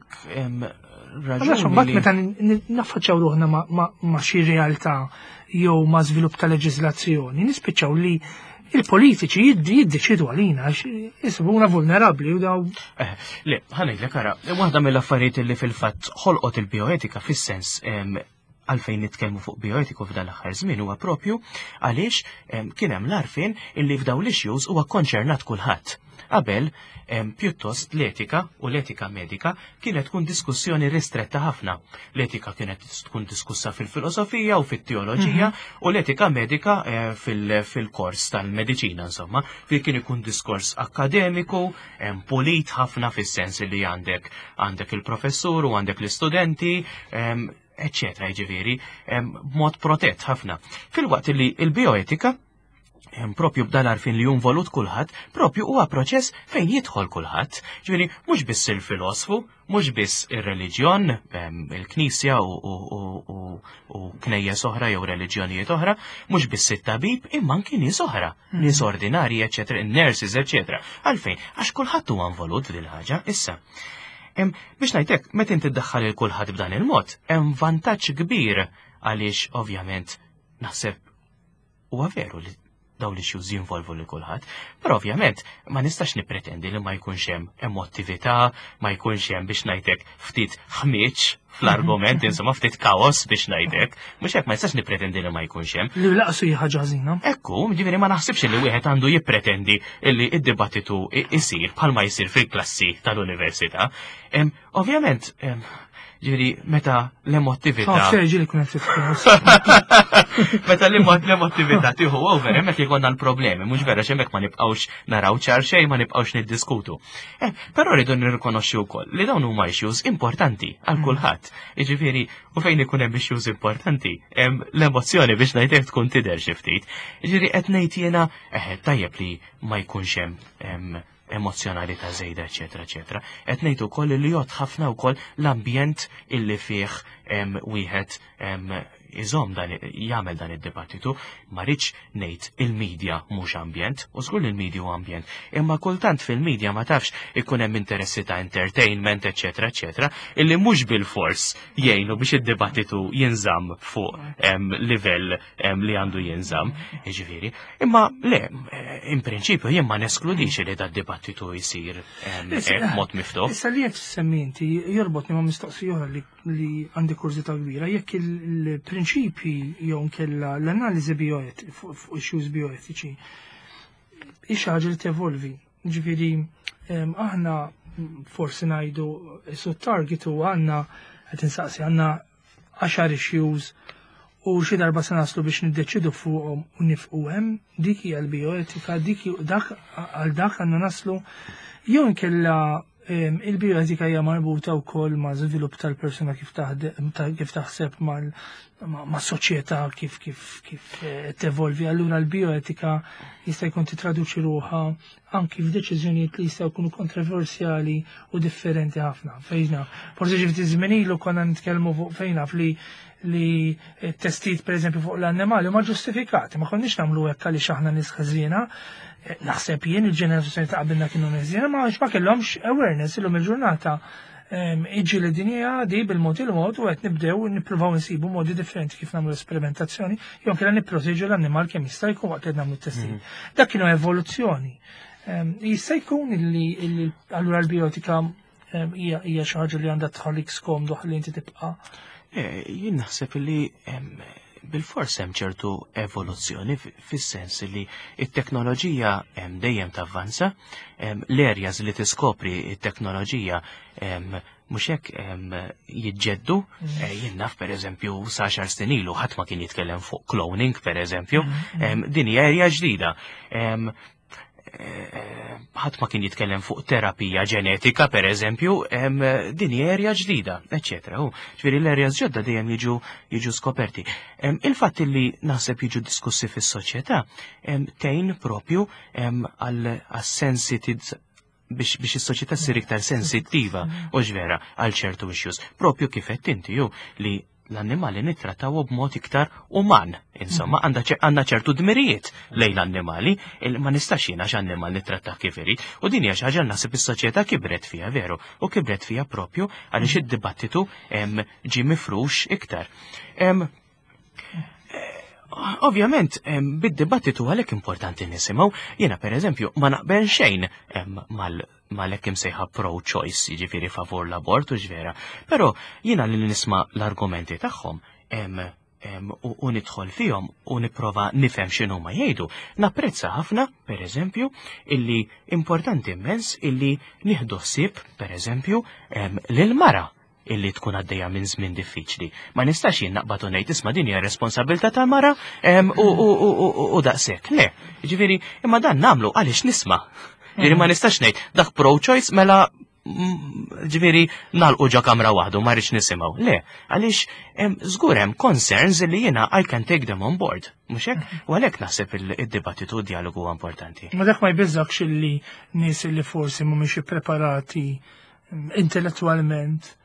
raġuni. Mbagħad meta naffaċċaw ruħna ma' xi realtà jew ma' żvilupp ta' leġiżlazzjoni, nispiċċaw li il-politiċi jiddeċidu għalina jisbuna vulnerabbli u daw. Le, ħanejdlek ara, waħda mill-affarijiet li fil-fatt ħolqot il-bioetika fis-sens għalfejn nitkellmu fuq bioetiku f'dan l-aħħar żmien huwa propju għaliex kien hemm l-għarfien illi f'daw l-issues huwa konċernat kulħadd. Qabel pjuttost l-etika u l-etika medika kienet tkun diskussjoni ristretta ħafna. L-etika kienet tkun diskussa fil-filosofija u fit-teoloġija u l-etika medika fil-kors tal-mediċina insomma, fi kien ikun diskors akademiku, polit ħafna fis-sens li għandek il-professur u għandek l-istudenti, eccetera, ġifieri, mod protett ħafna. Fil-waqt li il-bioetika propju b'dan għarfien li jinvolut kulħadd, propju huwa proċess fejn jidħol kulħadd. Ġifieri mhux biss il-filosofu, mhux biss ir-reliġjon, il-Knisja u knejjes oħra jew reliġjonijiet oħra, mhux biss it-tabib, imma anki nies oħra, nies ordinarji, eċetera, nurses, eċetera. Għalfejn, għax kulħadd huwa involut f'din ħaġa issa. Biex ngħidlek, meta inti ddaħħal il kulħadd b'dan il-mod, hemm vantaġġ kbir għaliex ovvjament naħseb huwa veru li dawn l-issues jinvolvu li kulħadd, però ovvjament ma nistax nippretendi li ma jkunx hemm emotività, ma jkunx hemm biex ngħidlek ftit ħmieġ fl-argument, insomma ftit kaos biex ngħidlek, mhux hekk ma nistax nippretendi li ma jkunx hemm. Li laqsu hija ħaġa ħażina. Ekku, ġifieri ma naħsibx li wieħed għandu jippretendi li d-dibattitu isir bħalma jsir fil-klassi tal-università. Ovvjament, ġifieri meta l-emotività. Meta l-emotività tieħu over, meta jkollna l-problemi, mhux vera x'hemmhekk ma nibqgħux naraw ċar xejn ma nibqgħux niddiskutu. Però rridu nirrikonoxxu wkoll li dawn huma issues importanti għal kulħadd. Jiġifieri u fejn ikun hemm issues importanti, hemm l-emozzjoni biex ngħidlek tkun tidher xi ftit. Jiġifieri qed ngħid jiena tajjeb li ma jkunx hemm emozjonalità żejda, eċetera, eċetera. Qed ngħid ukoll li jgħod ħafna wkoll l-ambjent illi fih wieħed iżomm jagħmel dan id-dibattitu, ma rridx ngħid il-medja mhux ambjent, u żgur il-medja huwa ambjent, imma kultant fil-medja ma tafx ikun hemm interessi ta' entertainment, eċetera, eċetera, illi mhux bil-fors jgħinu biex id-dibattitu jinżamm fuq livell li għandu jinżamm, jiġifieri. Imma le, in prinċipju jien ma neskludix li dat-dibattitu jsir mod miftuħ. Issa li qed semminti jorbotni ma' mistoqsija oħra li għandi kurżità kbira, jekk il-prinċipji jew nkella l-analiżi fuq issues bioetiċi hi xi ħaġa li tevolvi. Ġifieri aħna forsi ngħidu is-target huwa għandna qed insaqsi għandna 10 issues u xi darba se naslu biex niddeċidu fuqhom u nifqu hemm dik hija l-bioetika, għal dak għandna naslu jew nkella il-bioetika hija marbuta wkoll ma' żvilupp tal-persuna kif taħseb ma' soċjetà kif tevolvi. Allura l-bioetika jista' jkun titraduċi ruħha anki f'deċiżjonijiet li jistgħu jkunu kontroversjali u differenti ħafna. Fejna, forsi ġifti żmien ilu konna nitkellmu fuq fejna li testijiet pereżempju fuq l-annimali huma ġustifikati, ma konniex nagħmlu hekk għaliex aħna nies ħażiena. Naħseb jien il-ġenerazzjoni ta' qabilna kienu neżjena ma kellhomx awareness illum il-ġurnata iġi li dinja di bil-mod il-mod u qed nibdew nippruvaw nsibu modi differenti kif nagħmlu esperimentazzjoni jew kellha nipproteġu l-annimal kemm jista' jkun waqt qed nagħmlu t-testijiet. Dak kienu evoluzzjoni. Jista' jkun illi allura l-biotika hija xi ħaġa li għandha tħallik skomdu ħalli inti tibqa'. Jien naħseb li bil-fors hemm ċertu evoluzzjoni fis-sens li it-teknoloġija dejjem tavvanza, l-areas li tiskopri it-teknoloġija mhux hekk jiġġeddu, jien naf pereżempju sa xar snin ilu ħadd ma kien jitkellem fuq cloning pereżempju, din hija area ġdida. Ħadd ma kien jitkellem fuq terapija ġenetika pereżempju, din hija area ġdida, eċetera. Ġifieri l-areas ġodda dejjem jiġu skoperti. Il-fatt li naħseb jiġu diskussi fis-soċjetà tgħin propju għas-sensitive biex is-soċjetà ssir iktar sensittiva u ġvera għal ċertu issues. Propju kif qed inti li l-annimali nittrattaw b'mod iktar uman. Insomma, għandna ċertu dmirijiet lejn l-annimali, ma nistax jiena x'annimal nittrattaw kif irid. U din hija xi ħaġa naħseb is-soċjetà kibret fiha veru, u kibret fiha propju għaliex id-dibattitu ġie mifrux iktar. Ovvjament, bid-dibattitu għalhekk importanti nisimgħu, jiena pereżempju ma naqbel xejn mal-hekk imsejħa pro-choice, jiġifieri favur l-abort u ġvera. Però jiena li nisma' l-argumenti tagħhom u nidħol fihom u nipprova nifhem x'inhu ma jgħidu. Napprezza ħafna, pereżempju, illi importanti immens illi nieħdu ħsieb, pereżempju, lil-mara illi tkun għaddejja minn żmien diffiċli. Ma nistax jien naqbad u ngħid isma' din hija responsabilità tal-mara u daqshekk. Le, ġifieri imma dan nagħmlu għaliex nisma'. Ġifieri ma nistax ngħid dak pro-choice mela ġifieri nagħlqu ġa kamra waħdu ma rridx nisimgħu. Le, għaliex żgur hemm concerns li jiena I can take them on board. Mhux hekk? U għalhekk naħseb id-dibattitu u d-dialogu huwa importanti. Ma dak ma jbiżżakx illi nies li forsi mhumiex ippreparati intellettwalment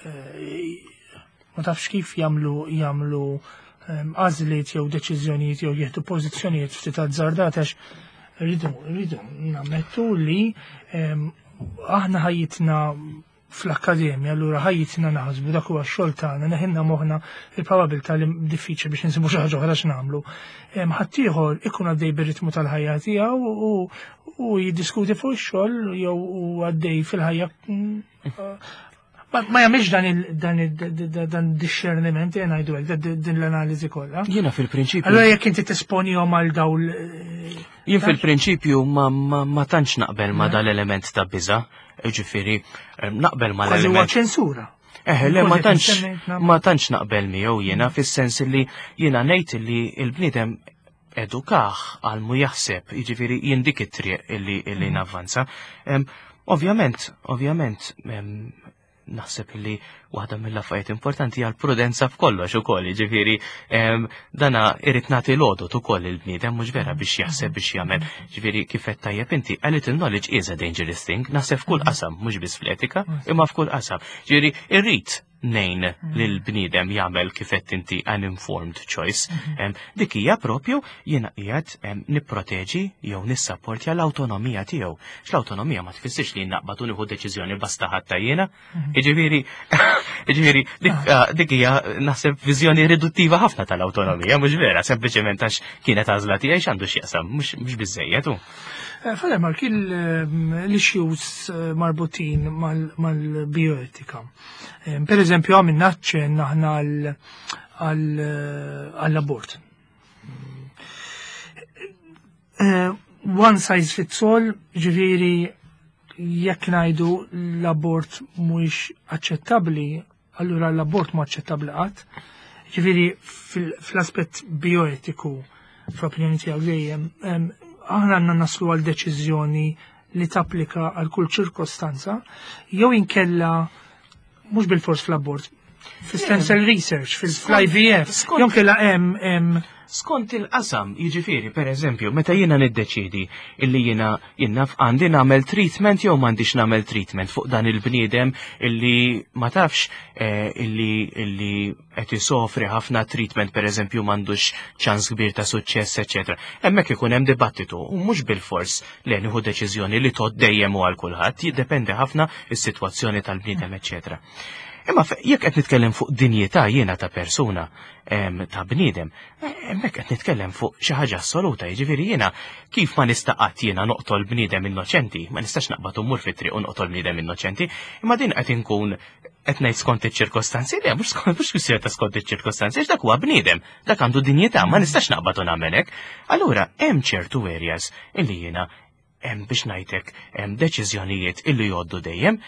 ma tafx kif jagħmlu għażliet jew deċiżjonijiet jew jieħdu pożizzjonijiet ftit azzardat għax rridu nammettu li aħna ħajjitna fl-akkademja, allura ħajjitna naħsbu dak huwa x-xogħol tagħna neħinna moħħna il-probabilità li diffiċli biex insibu xi ħaġa oħra x'nagħmlu. Ħadd ieħor ikun għaddej bir-ritmu tal-ħajja tiegħu u jiddiskuti fuq ix-xogħol jew għaddej fil-ħajja ma jagħmilx dan discerniment ngħidu hekk din l-analiżi kollha. Jiena fil-prinċipju. Allura jekk inti tesponihom għal dawl. Jien fil-prinċipju ma tantx naqbel ma dal-element ta' biża', ġifieri naqbel ma l-element. Huwa ċensura. Le ma tantx naqbel miegħu jiena fis-sens li jiena ngħid li l-bniedem edukaħ għal mu jaħseb, jiġifieri jindik it-triq illi navvanza. Ovvjament, naħseb li waħda mill-affarijiet importanti għal prudenza f'kollox ukoll, ġifieri dana irid nagħti l-għodot ukoll il-bniedem mhux vera biex jaħseb biex jagħmel. Ġifieri kif qed tajjeb inti a little knowledge is a dangerous thing, naħseb f'kull qasam mhux biss fl-etika, imma f'kull qasam. Ġifieri irrid nejn lill-bniedem jagħmel kif qed inti an informed choice. Dik hija propju jiena qiegħed nipproteġi jew nissapportja l-awtonomija tiegħu. X'l-awtonomija ma tfissirx li naqbad u nieħu deċiżjoni basta ħadd jiena. Jiġifieri dik hija naħseb viżjoni riduttiva ħafna tal-awtonomija, mhux vera, sempliċement għax kienet għażla tiegħi x'għandu x'jaqsam, mhux biżejjed hu. Fal-Mark, l-issues marbutin mal-bioetika. Per eżempju, għamilna ċen aħna għall-abort. One size fits all, ġifieri jekk ngħidu l-abort mhuwiex aċċettabbli, allura l-abort mhu aċċettabbli qatt. Ġifieri fl-aspett bioetiku, fl-opinjoni tiegħek dejjem, aħna għandna naslu għal deċiżjoni li tapplika għal kull ċirkostanza, jew inkella mhux bil-fors fl-abbord, fil-stem research, fil-IVF, jew inkella hemm skont il-qasam, jiġifieri, per eżempju, meta jiena niddeċidi illi jiena għandi nagħmel treatment jew m'għandix nagħmel treatment fuq dan il-bniedem illi ma tafx illi qed isofri ħafna treatment per eżempju m'għandux ċans kbir ta' suċċess, eċetera. Hemmhekk ikun hemm dibattitu u mhux bil-fors li nieħu deċiżjoni li tgħod dejjem u għal kulħadd, jiddependi ħafna is-sitwazzjoni tal-bniedem, eċetera. Imma jekk qed nitkellem fuq dinjità jiena ta' persuna ta' bniedem, hemmhekk qed nitkellem fuq xi ħaġa assoluta, jiġifieri jiena kif ma nista' qatt jiena noqtol bniedem innoċenti, ma nistax naqbad umur fit-triq u noqtol bniedem innoċenti, imma din qed inkun qed ngħid skont iċ-ċirkostanzi, le mhux kwistjoni ta' skont iċ-ċirkostanzi, dak huwa bniedem, dak għandu dinjità, ma nistax naqbad u nagħmel hekk. Allura hemm ċertu areas illi jiena hemm biex ngħidlek hemm deċiżjonijiet illi jgħoddu dejjem,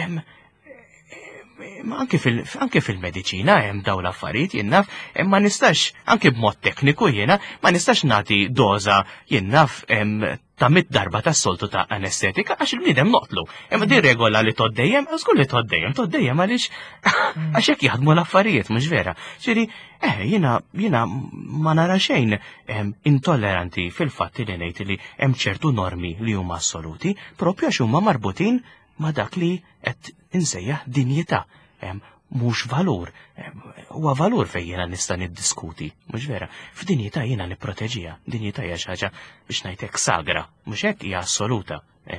anke fil-mediċina hemm dawn l-affarijiet jien naf, ma nistax anke b'mod tekniku jiena ma nistax nagħti doża jien naf ta' 100 darba tas-soltu ta' anestetika għax il-bniedem noqtlu. Imma din regola li tgħod dejjem, żgur li tgħod dejjem għaliex għax hekk jaħdmu l-affarijiet mhux vera. Ġieri jiena ma nara xejn intolleranti fil-fatt li ngħid li hemm ċertu normi li huma assoluti proprju għax huma marbutin ma dak li qed insejjaħ dinjità, mhux valur. Huwa valur fejn jiena nista' niddiskuti, mhux vera. F'dinjità jiena nipproteġiha, dinjità hija xi ħaġa biex ngħidlek sagra, mhux hekk hija assoluta.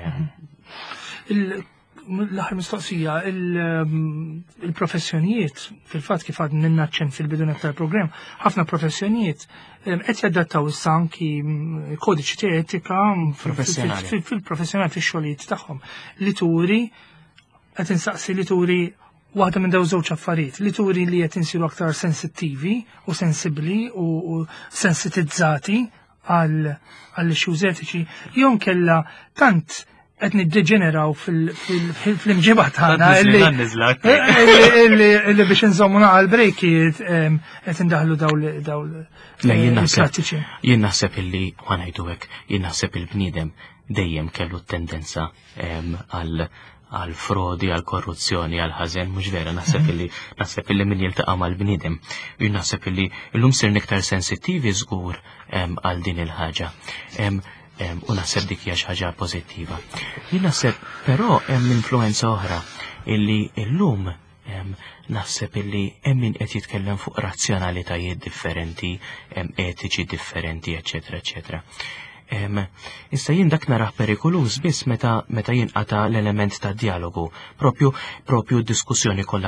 L-aħħar mistoqsija, il-professjonijiet, fil-fatt kif għad ninnaċċen fil-bidunet tal-programm, ħafna professjonijiet qed jadattaw issa anki kodiċi ta' etika fil-professjonali fix-xogħlijiet tagħhom. Li turi qed insaqsi li turi waħda minn dawn żewġ affarijiet, li turi li qed insiru aktar sensittivi u sensibbli u sensitizzati għall issues etiċi, jew nkella tant qed niddeġeneraw fil-imġiba tagħna illi biex inżommu naqal brejkiet qed indaħlu dawl il-prattiċi. Jien naħseb illi ma ngħidu hekk, jien naħseb il-bniedem dejjem kellu tendenza għal frodi, għal korruzzjoni, għal ħażen, mhux vera, naħseb illi min jiltaqa' mal-bniedem. Jien naħseb illi llum sirna iktar sensittivi żgur għal din il-ħaġa. U naħseb dik hija xi ħaġa pożittiva. Jien naħseb però hemm influenza oħra illi llum naħseb illi hemm min qed jitkellem fuq razzjonalitajiet differenti, etiċi differenti, eċetera, eċetera. Issa jien dak narah perikoluż biss meta jinqata l-element ta' dialogu, propju diskussjoni kollha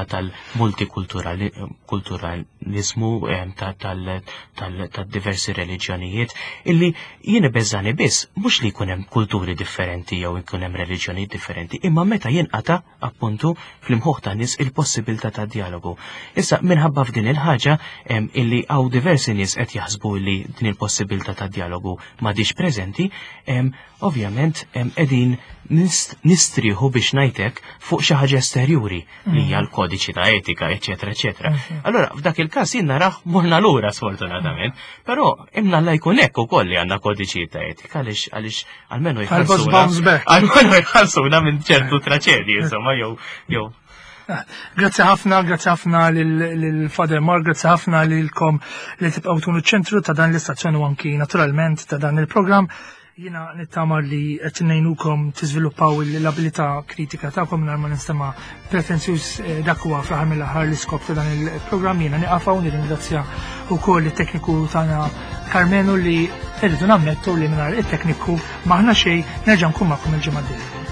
tal-multikulturalizmu tal-diversi reliġjonijiet, illi jien beżani biss mhux li jkun hemm kulturi differenti jew ikun hemm reliġjonijiet differenti, imma meta jinqata appuntu fl-imħuħ ta' nies il-possibilità ta' dialogu. Issa minħabba f'din il-ħaġa illi hawn diversi nies qed jaħsbu li din il-possibilità ta' dialogu m'għadix preżenti, ovvjament qegħdin nistrieħu biex ngħidlek fuq xi ħaġa esterjuri li hija l-kodiċi ta' etika, eċetera, eċetera. Allura f'dak il-każ jien narah morna lura sfortunatament, però imna alla jkun hekk ukoll li għandna kodiċi ta' etika għaliex almenu jħallsuna minn ċertu traċedji, insomma, jew. Grazzi ħafna lil-Father Mark, grazzi ħafna lilkom li tibqgħu tkunu ċentru ta' dan l-istazzjoni u anki naturalment ta' dan il-programm. Jiena nittamar li qed ngħinukom tiżviluppaw l-abilità kritika tagħkom mingħajr ma nistema' pretenzjuż dak huwa fl-aħħar mill-aħħar l-iskop ta' dan il-programm. Jiena nieqafgħu nirringrazzja wkoll it-tekniku tagħna Carmenu li rridu nammettu li mingħajr it-tekniku m'aħna xejn, nerġa' nkun magħkom il-ġimgħa d-dieħla.